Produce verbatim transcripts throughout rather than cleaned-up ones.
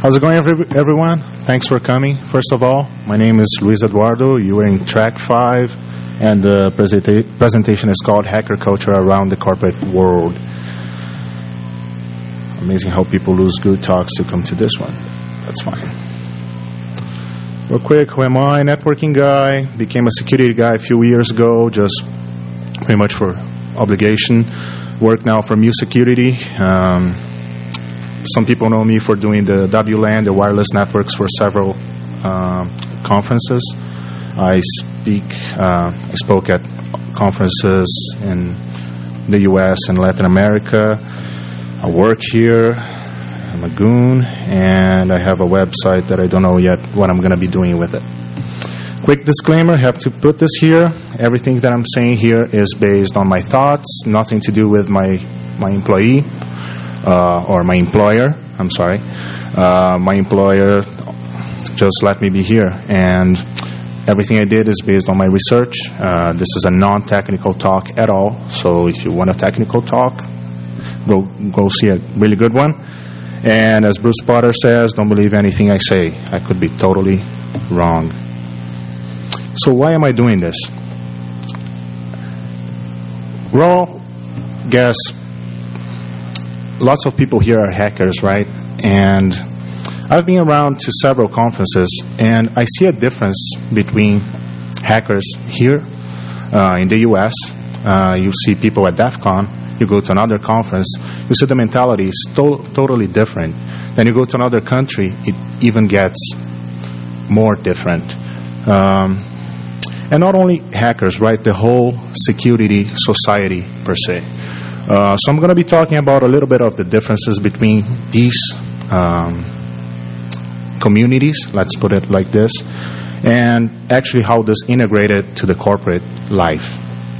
How's it going, every, everyone? Thanks for coming. First of all, my name is Luis Eduardo. You are in track five, and the presenta- presentation is called Hacker Culture Around the Corporate World. Amazing how people lose good talks to come to this one. That's fine. Real quick, who am I? Networking guy. Became a security guy a few years ago, just pretty much for obligation. Work now for Mu Security. Um, Some people know me for doing the W LAN, the wireless networks, for several uh, conferences. I speak, uh, I spoke at conferences in the U S and Latin America. I work here. I'm a goon, and I have a website that I don't know yet what I'm going to be doing with it. Quick disclaimer, I have to put this here. Everything that I'm saying here is based on my thoughts, nothing to do with my, my employee. Uh, or my employer, I'm sorry. Uh, my employer just let me be here. And everything I did is based on my research. Uh, this is a non-technical talk at all. So if you want a technical talk, go go see a really good one. And as Bruce Potter says, don't believe anything I say. I could be totally wrong. So why am I doing this? Well, guess lots of people here are hackers, right? And I've been around to several conferences, and I see a difference between hackers here uh, in the U S. Uh, you see people at DEF CON. You go to another conference. You see the mentality is to- totally different. Then you go to another country, it even gets more different. Um, and not only hackers, right? The whole security society per se. Uh, so I'm going to be talking about a little bit of the differences between these um, communities, let's put it like this, and actually how this integrated to the corporate life.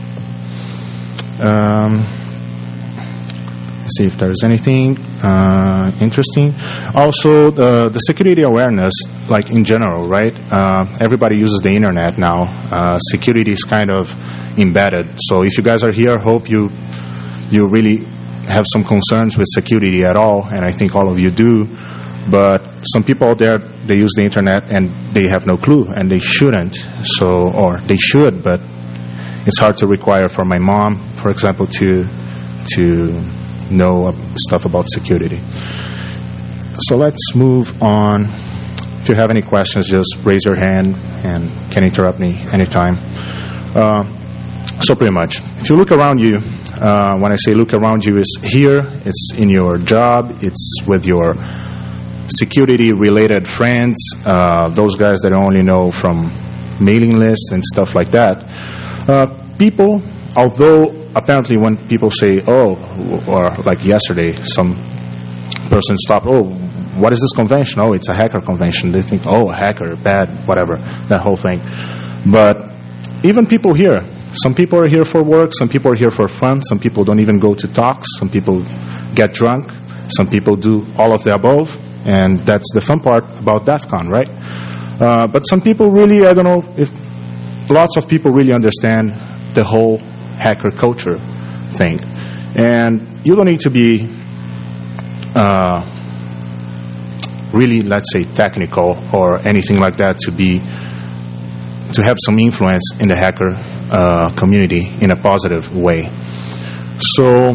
Um, let's see if there's anything uh, interesting. Also, the, the security awareness, like in general, right? Uh, everybody uses the internet now. Uh, security is kind of embedded. So if you guys are here, hope you... you really have some concerns with security at all, and I think all of you do. But some people out there, they use the internet and they have no clue, and they shouldn't. So, or they should, but it's hard to require for my mom, for example, to to know stuff about security. So let's move on. If you have any questions, just raise your hand and can interrupt me anytime. Uh, so pretty much, if you look around you, Uh, when I say look around you, it's here, it's in your job, it's with your security-related friends, uh, those guys that I only know from mailing lists and stuff like that. Uh, people, although apparently when people say, oh, or like yesterday, some person stopped, oh, what is this convention? Oh, it's a hacker convention. They think, oh, a hacker, bad, whatever, that whole thing. But even people here, some people are here for work, some people are here for fun, some people don't even go to talks, some people get drunk, some people do all of the above, and that's the fun part about DEF CON, right? Uh, but some people really, I don't know if lots of people really understand the whole hacker culture thing. And you don't need to be uh, really, let's say, technical or anything like that to be to have some influence in the hacker uh, community in a positive way. So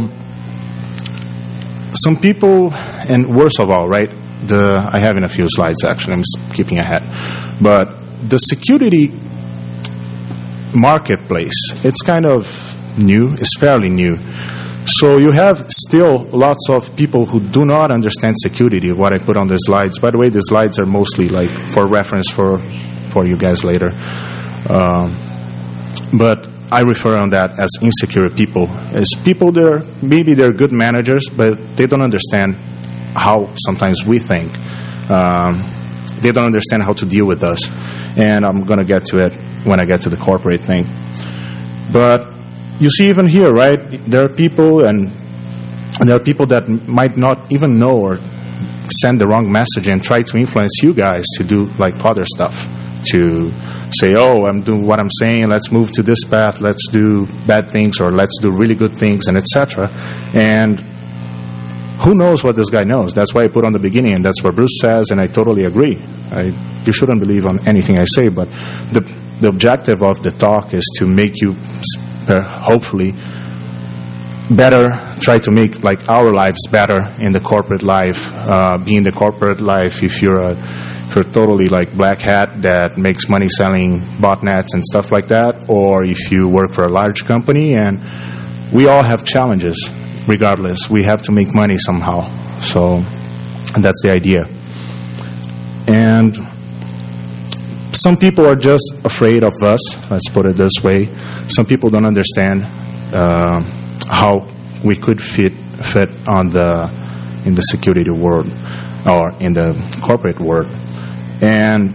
some people, and worst of all, right, the I have in a few slides actually, I'm skipping ahead, but the security marketplace, it's kind of new, it's fairly new. So you have still lots of people who do not understand security, what I put on the slides. By the way, the slides are mostly like for reference for for you guys later. Um, but I refer on that as insecure people. As people, they're, maybe they're good managers, but they don't understand how sometimes we think. Um, they don't understand how to deal with us. And I'm going to get to it when I get to the corporate thing. But you see even here, right, there are people and there are people that might not even know or send the wrong message and try to influence you guys to do like other stuff, to say, oh, I'm doing what I'm saying, let's move to this path, let's do bad things or let's do really good things, and et cetera. And who knows what this guy knows? That's why I put on the beginning, and that's what Bruce says, and I totally agree. I, you shouldn't believe on anything I say, but the the objective of the talk is to make you, hopefully, better, try to make like our lives better in the corporate life. Uh, be in the corporate life if you're a if you're totally like black hat that makes money selling botnets and stuff like that, or if you work for a large company. And we all have challenges. Regardless, we have to make money somehow. So, and that's the idea. And some people are just afraid of us. Let's put it this way. Some people don't understand uh, how we could fit fit on the in the security world or in the corporate world. And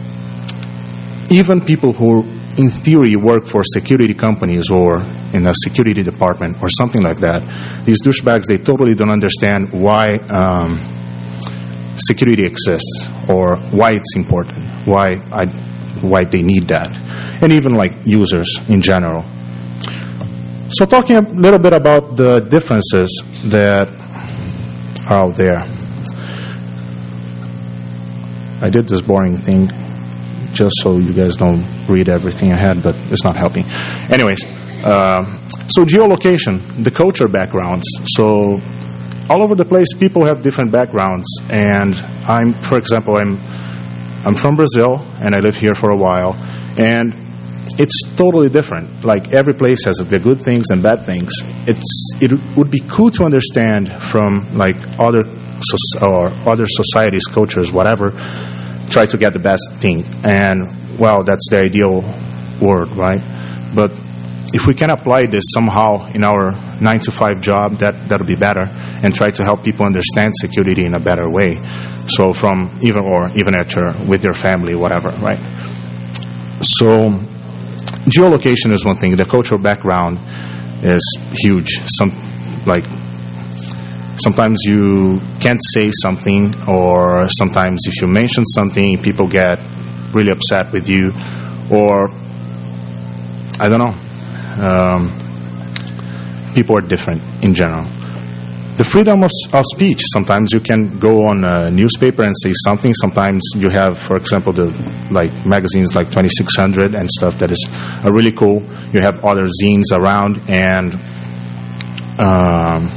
even people who, in theory, work for security companies or in a security department or something like that, these douchebags, they totally don't understand why um, security exists or why it's important, why I, why they need that, and even like users in general. So talking a little bit about the differences that are out there. I did this boring thing just so you guys don't read everything I had, but it's not helping. Anyways, uh, so geolocation, the culture backgrounds. So all over the place, people have different backgrounds. And I'm, for example, I'm I'm from Brazil, and I live here for a while. And it's totally different. Like every place has the good things and bad things. It's it would be cool to understand from like other or other societies, cultures, whatever. Try to get the best thing, and well, that's the ideal world, right? But if we can apply this somehow in our nine to five job, that that'll be better, and try to help people understand security in a better way. So from even or even at your with your family, whatever, right? So geolocation is one thing. The cultural background is huge. Some like. Sometimes you can't say something, or sometimes if you mention something, people get really upset with you, or I don't know. Um, people are different in general. The freedom of, of speech. Sometimes you can go on a newspaper and say something. Sometimes you have, for example, the like magazines like twenty-six hundred and stuff that is uh, really cool. You have other zines around, and um,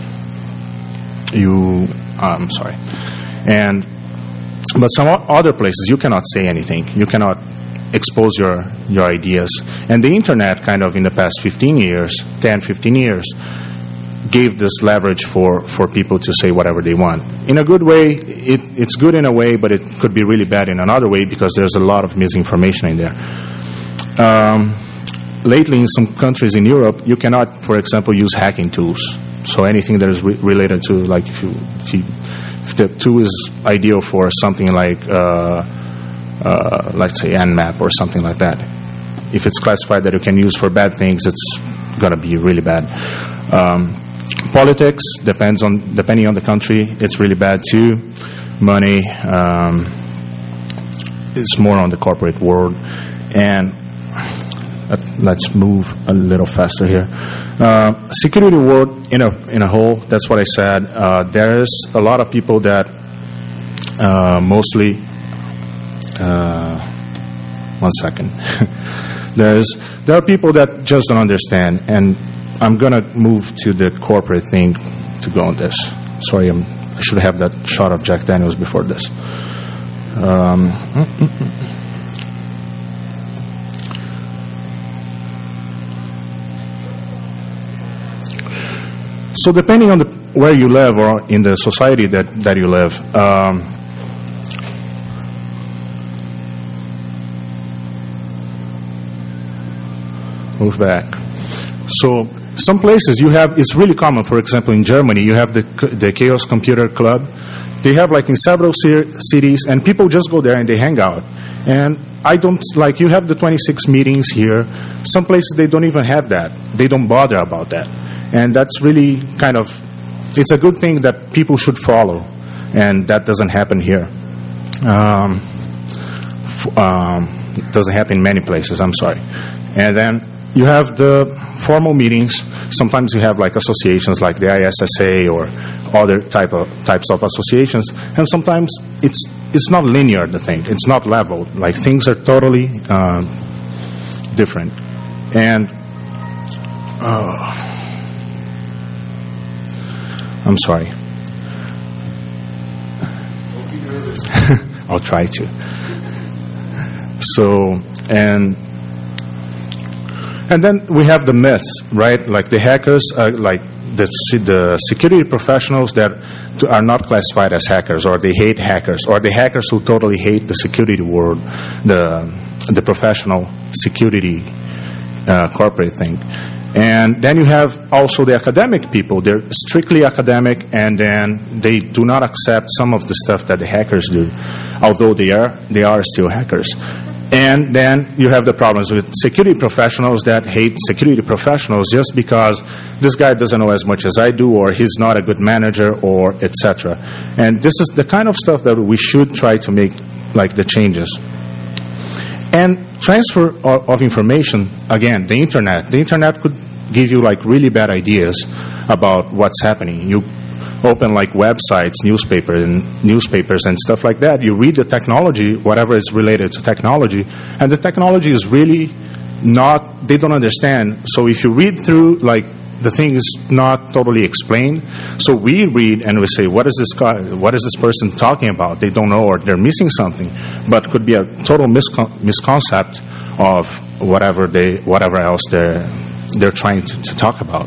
you. I'm sorry, and but some other places you cannot say anything. You cannot expose your your ideas. And the internet, kind of in the past fifteen years, ten, fifteen years. Gave this leverage for, for people to say whatever they want. In a good way, it, it's good in a way, but it could be really bad in another way because there's a lot of misinformation in there. Um, lately, in some countries in Europe, you cannot, for example, use hacking tools. So anything that is re- related to, like, if, you, if, you, if the tool is ideal for something like, uh, uh, let's say, Nmap or something like that, if it's classified that you can use for bad things, it's going to be really bad. Um, Politics depends on depending on the country. It's really bad too. Money um, is more on the corporate world, and uh, let's move a little faster here. Uh, security world in a in a whole. That's what I said. Uh, there is a lot of people that uh, mostly. Uh, one second. There's there are people that just don't understand, and I'm going to move to the corporate thing to go on this. Sorry, I'm, I should have that shot of Jack Daniels before this. Um, so depending on the, where you live or in the society that, that you live, um, move back. So some places you have, it's really common. For example, in Germany, you have the the Chaos Computer Club. They have like in several cities, and people just go there and they hang out. And I don't, like, you have the twenty-six meetings here. Some places they don't even have that. They don't bother about that. And that's really kind of, it's a good thing that people should follow. And that doesn't happen here. Um, f- um, it doesn't happen in many places, I'm sorry. And then you have the formal meetings. Sometimes you have like associations like the I S S A or other type of types of associations, and sometimes it's it's not linear. The thing, it's not level. Like things are totally uh, different. And uh, I'm sorry. I'll try to. So and. And then we have the myths, right? Like the hackers, uh, like the the security professionals that are not classified as hackers, or they hate hackers, or the hackers who totally hate the security world, the the professional security uh, corporate thing. And then you have also the academic people. They're strictly academic, and then they do not accept some of the stuff that the hackers do, although they are they are still hackers. And then you have the problems with security professionals that hate security professionals just because this guy doesn't know as much as I do, or he's not a good manager, or et cetera. And this is the kind of stuff that we should try to make, like the changes. And transfer of, of information, again, the internet. The internet could give you like really bad ideas about what's happening. You open like websites, newspapers, and newspapers and stuff like that. You read the technology, whatever is related to technology, and the technology is really not, they don't understand. So if you read through, like, the thing is not totally explained. So we read and we say, what is this guy, what is this person talking about? They don't know, or they're missing something. But could be a total miscon- misconcept of whatever they, whatever else they're, they're trying to, to talk about.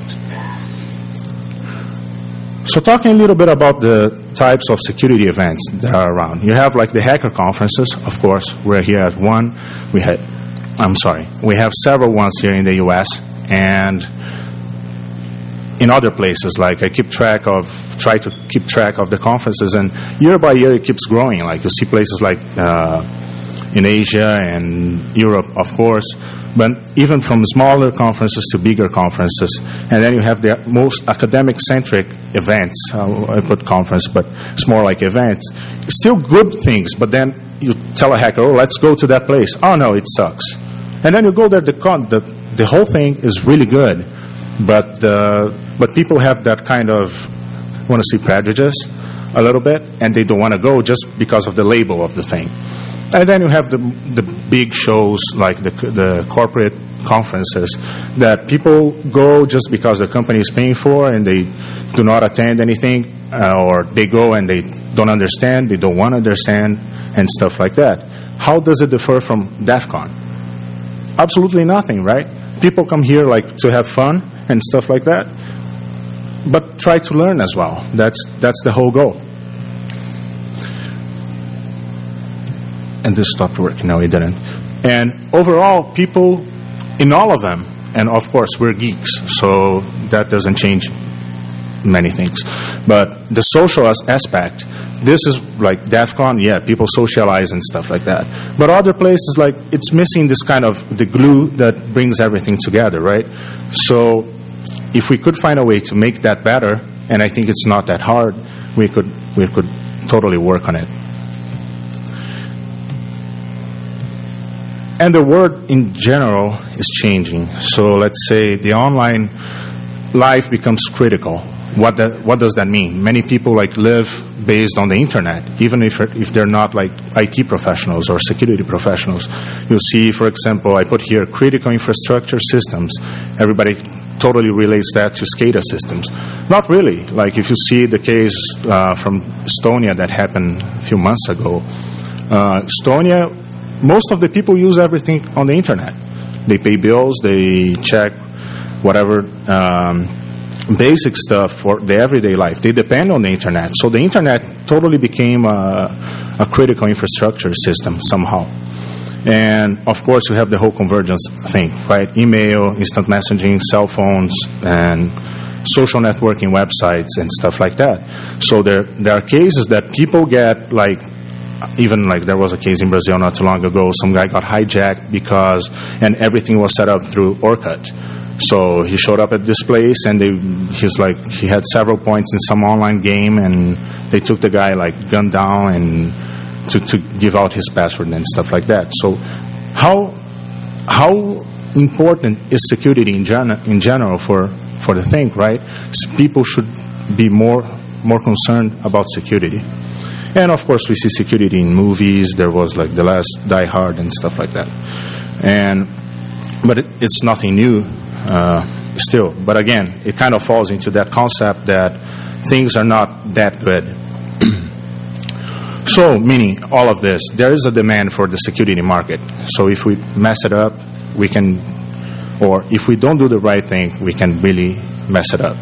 So talking a little bit about the types of security events that are around. You have like the hacker conferences, of course. We're here at one. We had, I'm sorry, we have several ones here in the U S and in other places. Like I keep track of, try to keep track of the conferences, and year by year it keeps growing. Like you see places like uh, in Asia and Europe, of course, but even from smaller conferences to bigger conferences. And then you have the most academic-centric events. Uh, I put conference, but it's more like events. Still good things, but then you tell a hacker, oh, let's go to that place. Oh, no, it sucks. And then you go there, the, con- the, the whole thing is really good, but, uh, but people have that kind of, want to see prejudice a little bit, and they don't want to go just because of the label of the thing. And then you have the the big shows like the the corporate conferences that people go just because the company is paying for, and they do not attend anything, uh, or they go and they don't understand, they don't want to understand, and stuff like that. How does it differ from DEF CON? Absolutely nothing, right? People come here like to have fun and stuff like that, but try to learn as well. That's that's the whole goal. And this stopped working. No, it didn't. And overall, people in all of them, and of course, we're geeks, so that doesn't change many things. But the social aspect, this is like DEF CON, yeah, people socialize and stuff like that. But other places, like, it's missing this kind of the glue that brings everything together, right? So if we could find a way to make that better, and I think it's not that hard, we could we could totally work on it. And the world in general is changing. So let's say the online life becomes critical. What that, what does that mean? Many people like live based on the internet, even if if they're not like I T professionals or security professionals. You'll see, for example, I put here critical infrastructure systems. Everybody totally relates that to SCADA systems. Not really. Like if you see the case uh, from Estonia that happened a few months ago, uh, Estonia, most of the people use everything on the internet. They pay bills, they check whatever um, basic stuff for their everyday life. They depend on the internet. So the internet totally became a, a critical infrastructure system somehow. And of course, you have the whole convergence thing, right? Email, instant messaging, cell phones, and social networking websites and stuff like that. So there, there are cases that people get like, even like there was a case in Brazil not too long ago, some guy got hijacked because, and everything was set up through Orkut. So he showed up at this place, and they, he's like, he had several points in some online game, and they took the guy like gunned down and to, to give out his password and stuff like that. So how, how important is security in, gen- in general for, for the thing, right? So people should be more more concerned about security. And of course, we see security in movies. There was like The Last Die Hard and stuff like that. And but it, it's nothing new uh, still. But again, it kind of falls into that concept that things are not that good. So, meaning all of this, there is a demand for the security market. So if we mess it up, we can, or if we don't do the right thing, we can really mess it up.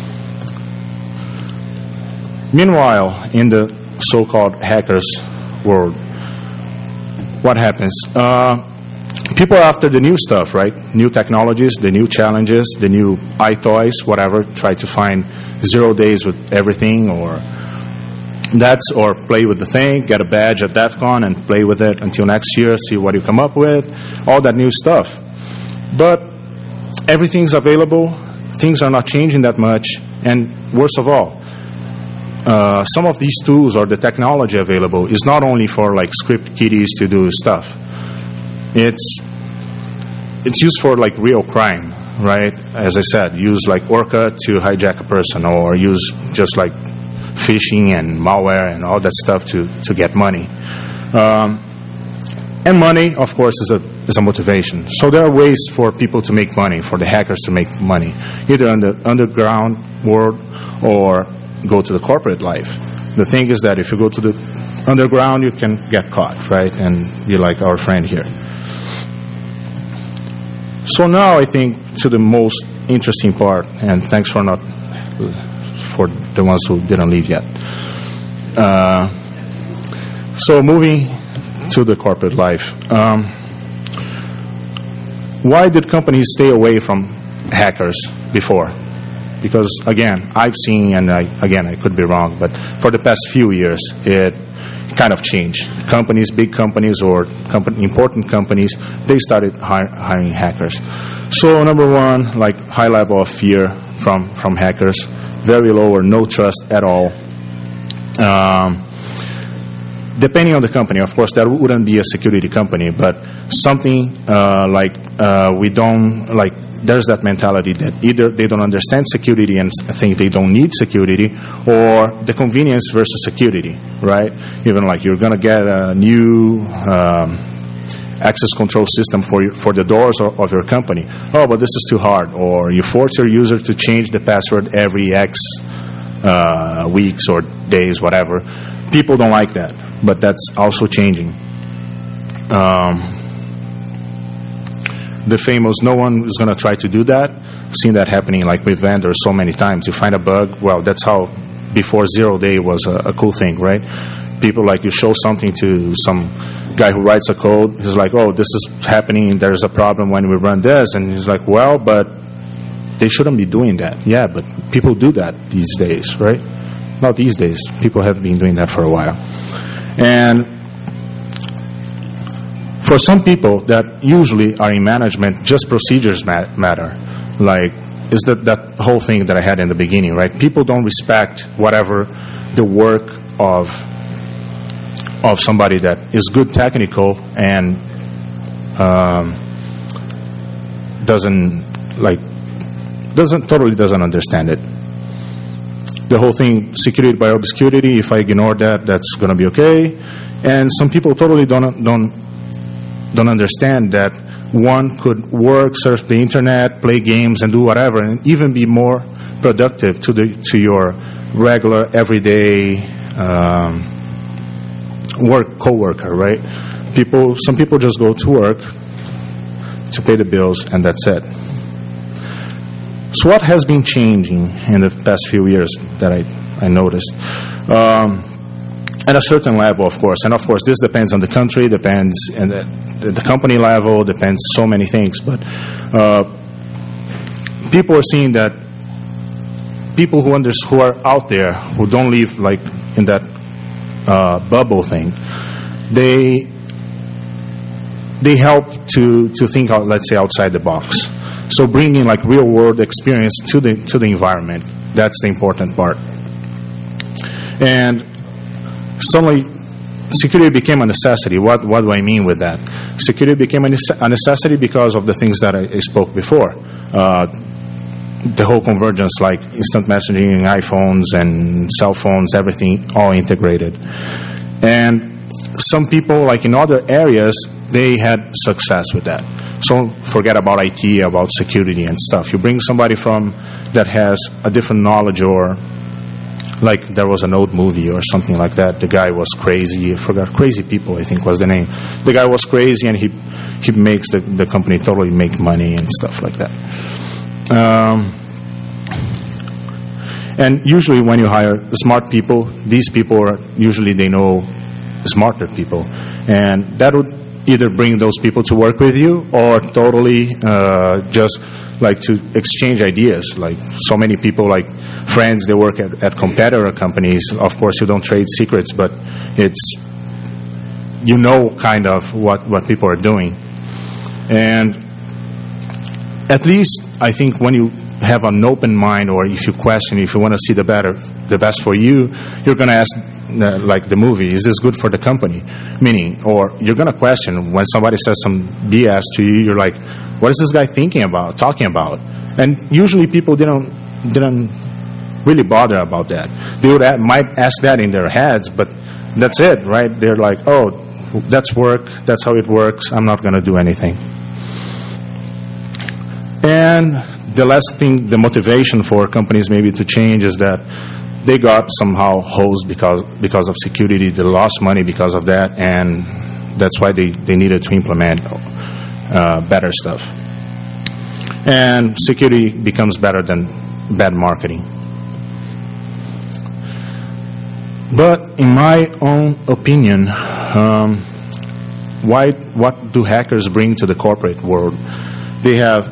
Meanwhile, in the so-called hackers world, what happens? Uh, people are after the new stuff, right? New technologies, the new challenges, the new iToys, whatever. Try to find zero days with everything, or that's, or play with the thing, get a badge at DEF CON and play with it until next year, see what you come up with, all that new stuff. But everything's available, things are not changing that much, and worst of all, uh, some of these tools or the technology available is not only for like script kiddies to do stuff. It's it's used for like real crime, right? As I said, use like Orca to hijack a person, or use just like phishing and malware and all that stuff to, to get money. Um, and money, of course, is a is a motivation. So there are ways for people to make money, for the hackers to make money, either in the underground world or go to the corporate life. The thing is that if you go to the underground, you can get caught, right, and be like our friend here. So now I think to the most interesting part, and thanks for not... for the ones who didn't leave yet. Uh, so moving to the corporate life. Um, why did companies stay away from hackers before? Because, again, I've seen, and I, again, I could be wrong, but for the past few years, it kind of changed. Companies, big companies or company, important companies, they started hire, hiring hackers. So number one, like high level of fear from, from hackers. Very low or no trust at all. Um, depending on the company, of course, that wouldn't be a security company, but something uh, like uh, we don't, like, there's that mentality that either they don't understand security and think they don't need security, or the convenience versus security, right? Even like you're going to get a new um, access control system for you, for the doors of, of your company. Oh, but this is too hard. Or you force your user to change the password every X uh, weeks or days, whatever. People don't like that, but that's also changing. Um, the famous, no one is going to try to do that. I've seen that happening like with vendors so many times. You find a bug, well, that's how before zero day was a, a cool thing, right? People like you show something to some guy who writes a code, he's like, oh, this is happening, there's a problem when we run this, and he's like, well, but they shouldn't be doing that. Yeah, but people do that these days, right? Not these days. People have been doing that for a while. And for some people that usually are in management, just procedures mat- matter. Like, is that, that whole thing that I had in the beginning, right? People don't respect whatever the work of of somebody that is good technical and um, doesn't like doesn't totally doesn't understand it. The whole thing, security by obscurity. If I ignore that, that's going to be okay. And some people totally don't don't don't understand that one could work, surf the internet, play games, and do whatever, and even be more productive to the to your regular everyday. Um, work coworker, right? People, some people just go to work to pay the bills, and that's it. So what has been changing in the past few years that I, I noticed? Um, at a certain level, of course, and of course this depends on the country, depends on the, the company level, depends so many things, but uh, people are seeing that people who, under, who are out there, who don't live like in that Uh, bubble thing, they they help to to think out, let's say, outside the box. So bringing like real world experience to the to the environment, that's the important part. And suddenly security became a necessity. What what do I mean with that? Security became a, nece- a necessity because of the things that I, I spoke before. Uh, the whole convergence, like instant messaging, iPhones and cell phones, everything all integrated. And some people, like in other areas, they had success with that. So forget about I T, about security and stuff. You bring somebody from that has a different knowledge, or like there was an old movie or something like that. The guy was crazy. I forgot. Crazy People, I think was the name. The guy was crazy, and he he makes the, the company totally make money and stuff like that. Um, and usually when you hire smart people, these people are usually they know smarter people, and that would either bring those people to work with you or totally uh, just like to exchange ideas. Like so many people, like friends, they work at, at competitor companies. Of course, you don't trade secrets, but it's, you know, kind of what, what people are doing. And at least I think when you have an open mind, or if you question, if you want to see the better, the best for you, you're going to ask, uh, like the movie, is this good for the company? Meaning, or you're going to question when somebody says some B S to you, you're like, what is this guy thinking about, talking about? And usually people didn't didn't really bother about that. They would add, might ask that in their heads, but that's it, right? They're like, oh, that's work, that's how it works, I'm not going to do anything. And the last thing, the motivation for companies maybe to change is that they got somehow hosed because because of security. They lost money because of that, and that's why they, they needed to implement uh, better stuff. And security becomes better than bad marketing. But in my own opinion, um, why what do hackers bring to the corporate world? They have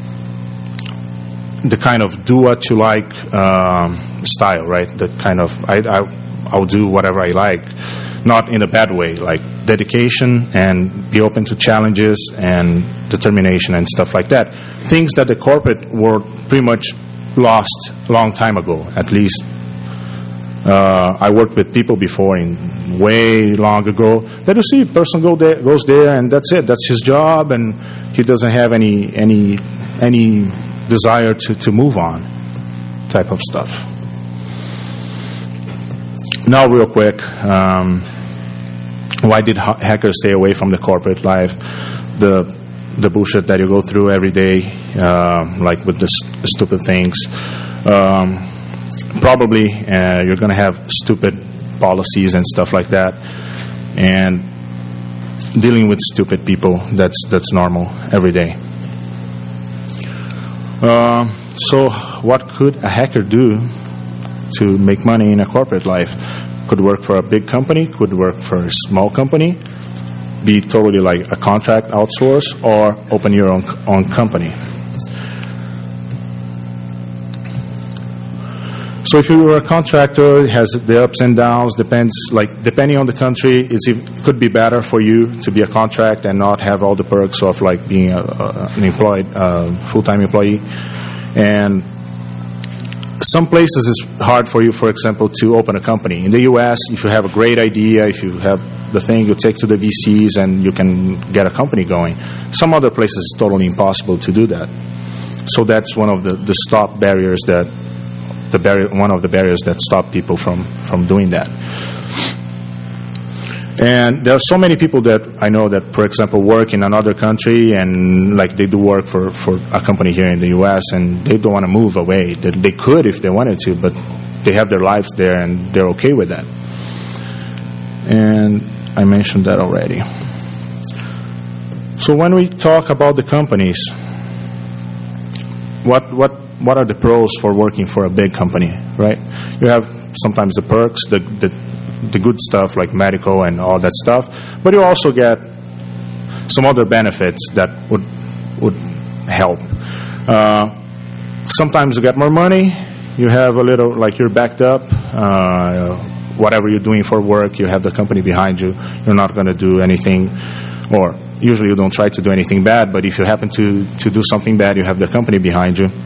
the kind of do what you like um, style, right? The kind of, I, I, I'll do whatever I like, not in a bad way, like dedication and be open to challenges and determination and stuff like that. Things that the corporate world pretty much lost a long time ago, at least. Uh, I worked with people before, in way long ago, that you see a person go there, goes there and that's it, that's his job, and he doesn't have any, any, any, desire to, to move on type of stuff. Now real quick, um, why did ha- hackers stay away from the corporate life? The the bullshit that you go through every day, uh, like with the st- stupid things. Um, probably uh, you're going to have stupid policies and stuff like that. And dealing with stupid people, that's that's normal every day. Uh, so what could a hacker do to make money in a corporate life? Could work for a big company, could work for a small company, be totally like a contract outsource, or open your own, own company. So if you were a contractor, it has the ups and downs, depends, like depending on the country, it's, it could be better for you to be a contract and not have all the perks of like being a, a, an employed, uh, full-time employee. And some places it's hard for you, for example, to open a company. In the U S, if you have a great idea, if you have the thing, you take to the V Cs and you can get a company going. Some other places it's totally impossible to do that. So that's one of the, the stop barriers that The barrier, one of the barriers that stop people from, from doing that. And there are so many people that I know that, for example, work in another country and like they do work for, for a company here in the U S and they don't want to move away. They, they could if they wanted to, but they have their lives there and they're okay with that. And I mentioned that already. So when we talk about the companies, what what what are the pros for working for a big company, right? You have sometimes the perks, the, the the good stuff like medical and all that stuff, but you also get some other benefits that would would help. Uh, sometimes you get more money. You have a little, like you're backed up. Uh, whatever you're doing for work, you have the company behind you. You're not going to do anything, or usually you don't try to do anything bad, but if you happen to, to do something bad, you have the company behind you.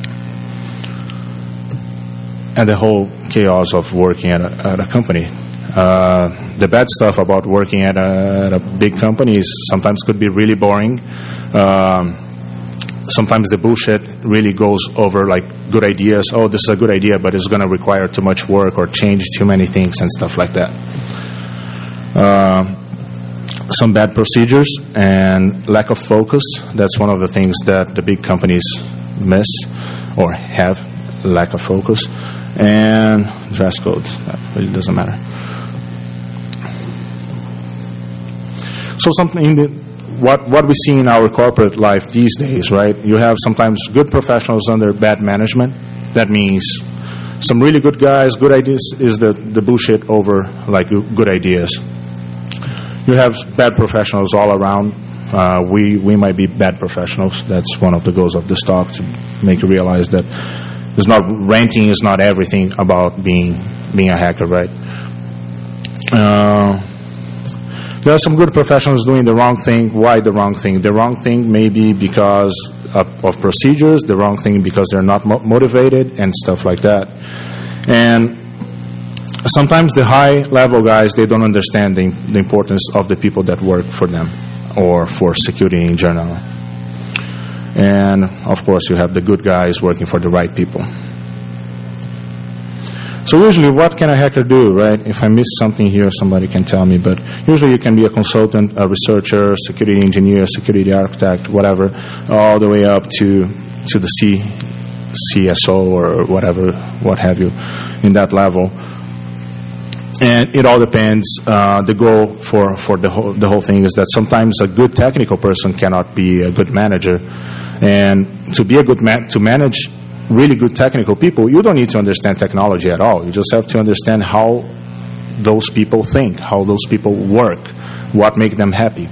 And the whole chaos of working at a, at a company. Uh, the bad stuff about working at a, at a big company is sometimes could be really boring. Um, sometimes the bullshit really goes over like good ideas. Oh, this is a good idea, but it's going to require too much work or change too many things and stuff like that. Uh, some bad procedures and lack of focus. That's one of the things that the big companies miss or have, lack of focus. And dress code, that really doesn't matter. So something in the, what what we see in our corporate life these days, right? You have sometimes good professionals under bad management. That means some really good guys, good ideas is the, the bullshit over like good ideas. You have bad professionals all around. Uh, we we might be bad professionals. That's one of the goals of this talk, to make you realize that it's not ranting is not everything about being being a hacker, right? Uh, there are some good professionals doing the wrong thing. Why the wrong thing? The wrong thing may be because of, of procedures. The wrong thing because they're not mo- motivated and stuff like that. And sometimes the high-level guys, they don't understand the, the importance of the people that work for them or for security in general. And, of course, you have the good guys working for the right people. So usually, what can a hacker do, right? If I miss something here, somebody can tell me. But usually you can be a consultant, a researcher, security engineer, security architect, whatever, all the way up to to the C, C S O or whatever, what have you, in that level. And it all depends. Uh, the goal for, for the whole, the whole thing is that sometimes a good technical person cannot be a good manager. And to be a good man, to manage really good technical people, you don't need to understand technology at all. You just have to understand how those people think, how those people work, what makes them happy.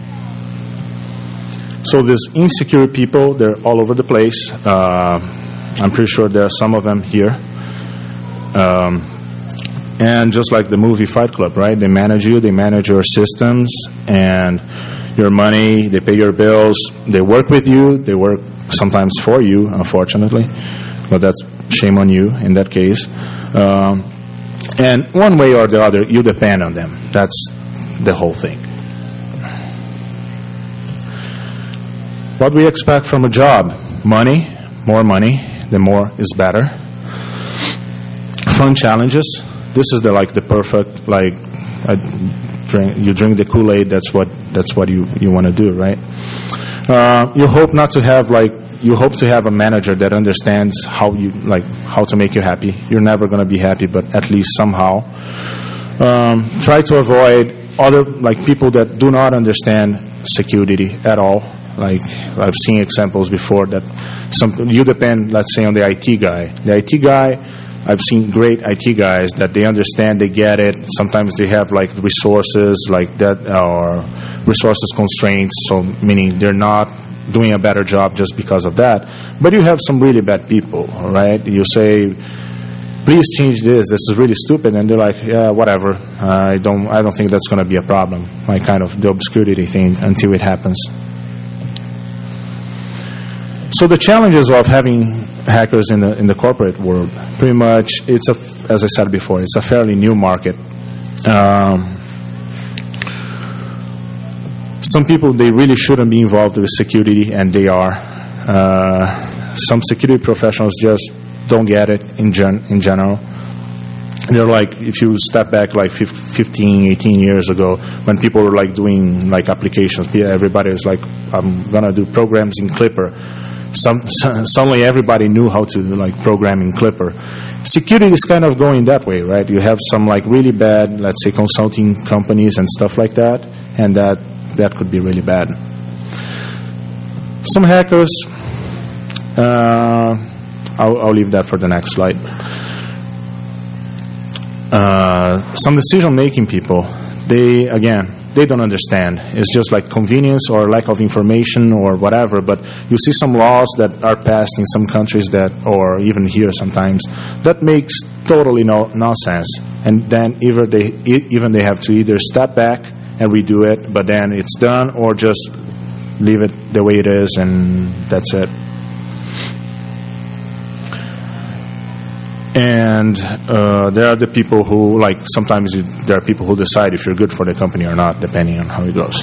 So these insecure people, they're all over the place. Uh, I'm pretty sure there are some of them here. Um, and just like the movie Fight Club, right? They manage you, they manage your systems and your money, they pay your bills, they work with you, they work sometimes for you, unfortunately. But that's shame on you in that case. Um, and one way or the other, you depend on them. That's the whole thing. What we expect from a job: money, more money, the more is better. Fun challenges. This is the like the perfect like uh, drink. You drink the Kool-Aid. That's what that's what you you want to do, right? Uh, you hope not to have like. You hope to have a manager that understands how you like how to make you happy. You're never going to be happy, but at least somehow. Um, try to avoid other like people that do not understand security at all. Like I've seen examples before that some you depend, let's say, on the I T guy. The I T guy, I've seen great I T guys that they understand, they get it. Sometimes they have like resources like that or resources constraints. So meaning they're not doing a better job just because of that. But you have some really bad people, all right? You say, please change this. This is really stupid. And they're like, yeah, whatever. I don't I don't think that's going to be a problem. Like kind of the obscurity thing until it happens. So the challenges of having hackers in the in the corporate world, pretty much, it's a, as I said before, it's a fairly new market. Um, Some people, they really shouldn't be involved with security, and they are. Uh, some security professionals just don't get it in gen- in general. They're like, if you step back like fifteen, eighteen years ago, when people were like doing like applications, everybody was like, I'm going to do programs in Clipper. Some, suddenly everybody knew how to like program in Clipper. Security is kind of going that way, right? You have some like really bad, let's say, consulting companies and stuff like that, and that that could be really bad. Some hackers, uh, I'll, I'll leave that for the next slide. Uh, some decision-making people, they, again, they don't understand. It's just like convenience or lack of information or whatever, but you see some laws that are passed in some countries that, or even here sometimes, that makes totally no nonsense. And then either they, even they have to either step back and redo it, but then it's done, or just leave it the way it is, and that's it. And uh, there are the people who, like, sometimes you, there are people who decide if you're good for the company or not, depending on how it goes.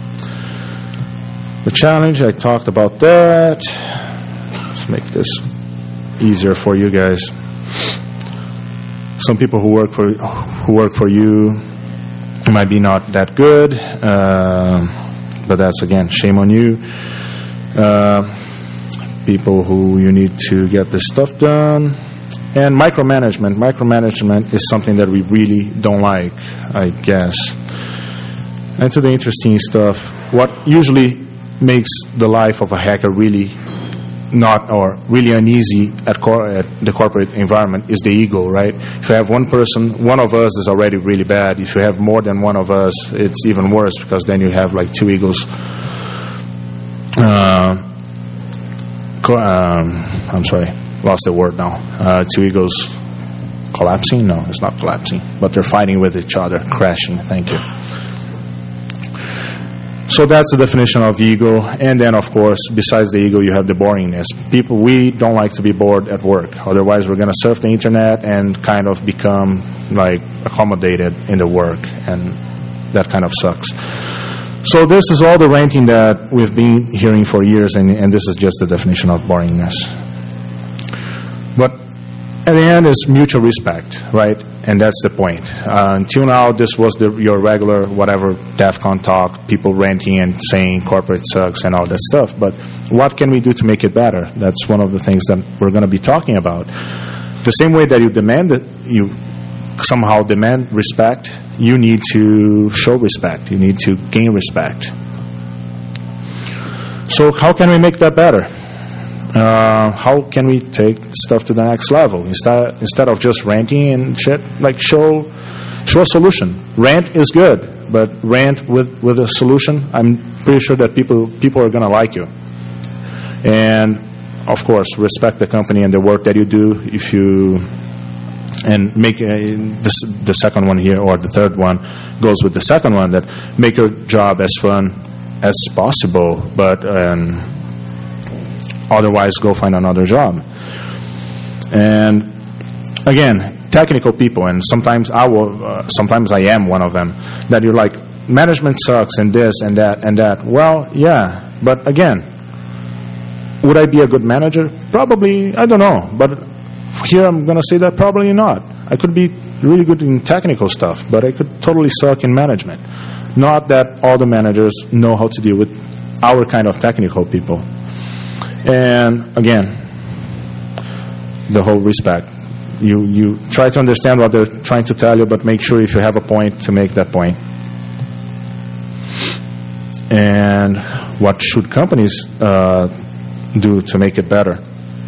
The challenge, I talked about that. Let's make this easier for you guys. Some people who work for who work for you might be not that good, uh, but that's, again, shame on you. Uh, people who you need to get this stuff done. And micromanagement. Micromanagement is something that we really don't like, I guess. And to the interesting stuff, what usually makes the life of a hacker really not, or really uneasy at, cor- at the corporate environment is the ego, right? If you have one person, one of us is already really bad. If you have more than one of us, it's even worse, because then you have like two egos. Uh, co- um, I'm sorry, lost the word now. Uh, two egos collapsing? No, it's not collapsing. But they're fighting with each other, crashing. Thank you. So that's the definition of ego. And then, of course, besides the ego, you have the boringness. People, we don't like to be bored at work. Otherwise, we're going to surf the internet and kind of become, like, accommodated in the work. And that kind of sucks. So this is all the ranting that we've been hearing for years, and, and this is just the definition of boringness. But at the end is mutual respect, right? And that's the point. Uh, until now, this was the, your regular, whatever, DEF CON talk, people ranting and saying corporate sucks and all that stuff. But what can we do to make it better? That's one of the things that we're going to be talking about. The same way that you demand it, you somehow demand respect, you need to show respect. You need to gain respect. So how can we make that better? Uh, how can we take stuff to the next level? Instead, instead of just ranting and shit, like show show a solution. Rant is good, but rant with, with a solution, I'm pretty sure that people people are going to like you. And, of course, respect the company and the work that you do. If you and make uh, this, the second one here, or the third one goes with the second one, that make your job as fun as possible, but um, otherwise go find another job. And again, technical people, and sometimes I will, uh, sometimes I am one of them, that you're like, management sucks and this and that and that. Well, yeah, but again, would I be a good manager? Probably, I don't know, but here I'm going to say that probably not. I could be really good in technical stuff, but I could totally suck in management. Not that all the managers know how to deal with our kind of technical people. And again, the whole respect. You you try to understand what they're trying to tell you, but make sure if you have a point to make that point. And what should companies uh, do to make it better?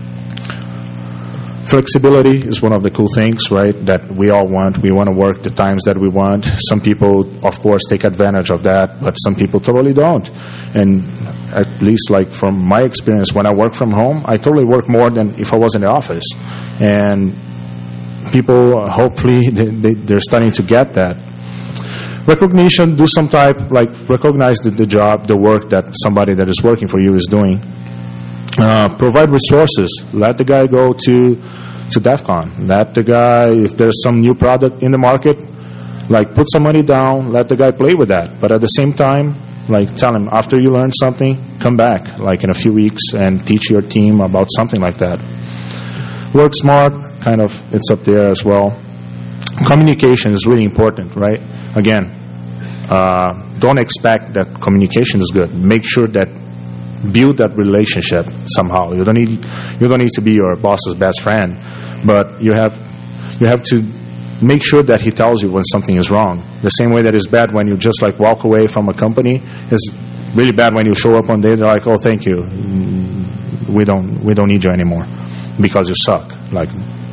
Flexibility is one of the cool things, right, that we all want. We want to work the times that we want. Some people, of course, take advantage of that, but some people totally don't. And at least, like, from my experience, when I work from home, I totally work more than if I was in the office. And people, uh, hopefully, they, they, they're starting to get that. Recognition, do some type, like, recognize the, the job, the work that somebody that is working for you is doing. Uh, provide resources. Let the guy go to to DEF CON. Let the guy, if there's some new product in the market, like, put some money down, let the guy play with that. But at the same time, like, tell him, after you learn something, come back, like, in a few weeks and teach your team about something like that. Work smart, kind of, it's up there as well. Communication is really important, right? Again, uh, don't expect that communication is good. Make sure that build that relationship somehow. You don't need you don't need to be your boss's best friend, but you have you have to make sure that he tells you when something is wrong. The same way that is bad when you just, like, walk away from a company is really bad when you show up one day. They're like, "Oh, thank you, we don't we don't need you anymore because you suck." Like,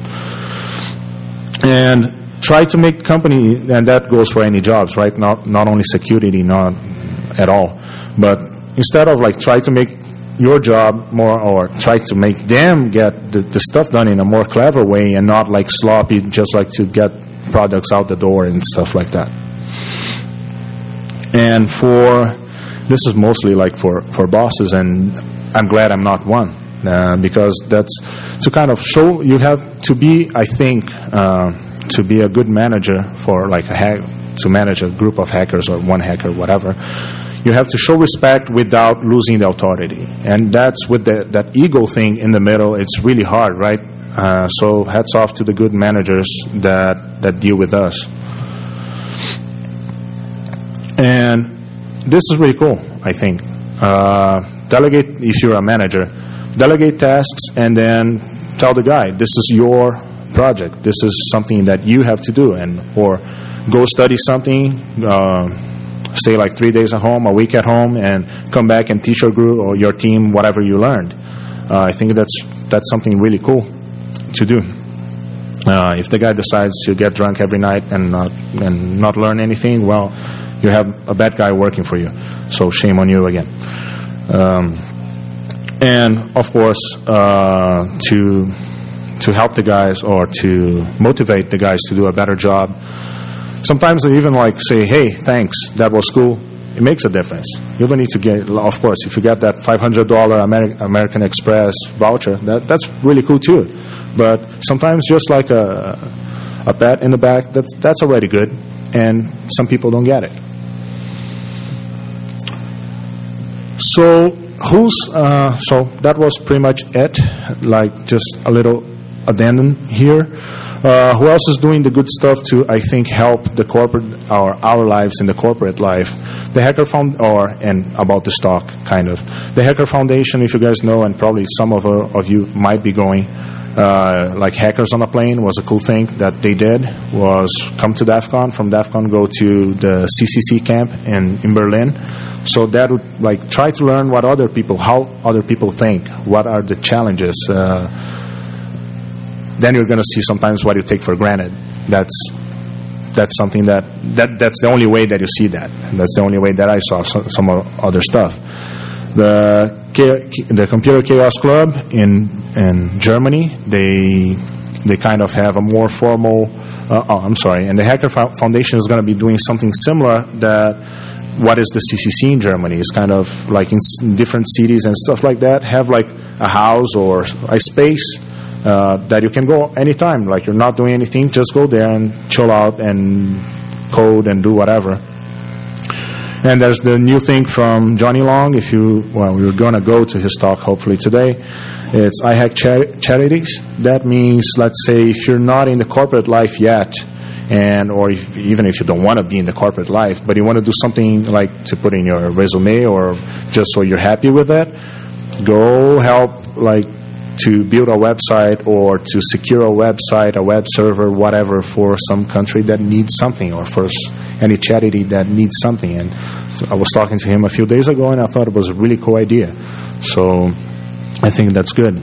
and try to make company, and that goes for any jobs, right? Not not only security, not at all, but instead of, like, try to make your job more, or try to make them get the, the stuff done in a more clever way and not, like, sloppy, just like to get products out the door and stuff like that. And for, this is mostly like for, for bosses, and I'm glad I'm not one. uh, because that's to kind of show you have to be, I think, uh, to be a good manager for like a hack, to manage a group of hackers or one hacker, whatever. You have to show respect without losing the authority, and that's with the, that ego thing in the middle. It's really hard, right? Uh, so hats off to the good managers that that deal with us. And this is really cool, I think. Uh, delegate, if you're a manager, delegate tasks and then tell the guy, this is your project. This is something that you have to do, and or go study something. Uh, Stay like three days at home, a week at home, and come back and teach your group or your team whatever you learned. Uh, I think that's that's something really cool to do. Uh, if the guy decides to get drunk every night and not and not learn anything, well, you have a bad guy working for you. So shame on you again. Um, and of course, uh, to to help the guys or to motivate the guys to do a better job. Sometimes they even like say, hey, thanks, that was cool. It makes a difference. You don't need to get, of course, if you get that five hundred dollars Ameri- American Express voucher, that that's really cool too. But sometimes just like a, a pat in the back, that's, that's already good. And some people don't get it. So who's, uh, so that was pretty much it. Like just a little addendum here. Uh, who else is doing the good stuff to, I think, help the corporate, our our lives in the corporate life? The Hacker Found, or and about the stock, kind of. The Hacker Foundation, if you guys know, and probably some of uh, of you might be going, uh, like Hackers on a Plane was a cool thing that they did. Was come to DEF CON, from DEF CON go to the C C C camp in in Berlin. So that would like try to learn what other people, how other people think, what are the challenges. Uh, then you're going to see sometimes what you take for granted. That's that's something that, that that's the only way that you see that. That's the only way that I saw some, some other stuff. The the Computer Chaos Club in in Germany, they they kind of have a more formal. Uh, oh, I'm sorry. And the Hacker Foundation is going to be doing something similar. That what is the C C C in Germany? It's kind of like in different cities and stuff like that. Have like a house or a space. Uh, that you can go anytime, like you're not doing anything, just go there and chill out and code and do whatever. And there's the new thing from Johnny Long. If you, well, we're going to go to his talk hopefully today. It's I Hack char- Charities. That means, let's say, if you're not in the corporate life yet, and or if, even if you don't want to be in the corporate life, but you want to do something like to put in your resume or just so you're happy with that, go help like to build a website or to secure a website, a web server, whatever, for some country that needs something, or for any charity that needs something. And so I was talking to him a few days ago, and I thought it was a really cool idea. So I think that's good.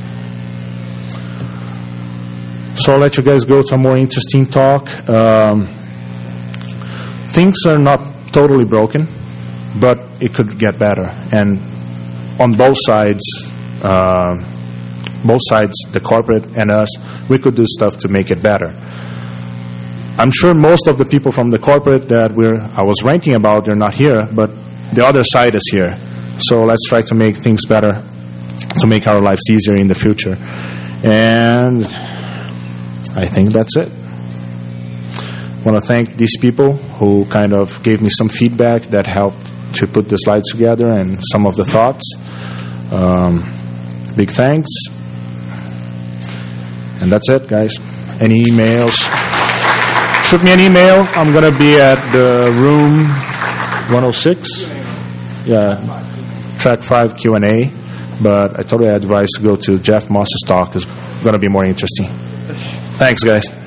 So I'll let you guys go to a more interesting talk. Um, things are not totally broken, but it could get better. And on both sides, uh, both sides, the corporate and us, we could do stuff to make it better. I'm sure most of the people from the corporate that we're I was ranting about, they're not here, but the other side is here. So let's try to make things better, to make our lives easier in the future. And I think that's it. I want to thank these people who kind of gave me some feedback that helped to put the slides together and some of the thoughts. Um, big thanks. And that's it, guys. Any emails? Shoot me an email. I'm going to be at the room one oh six. Yeah, track five Q and A. But I totally advise to go to Jeff Moss's talk. It's going to be more interesting. Thanks, guys.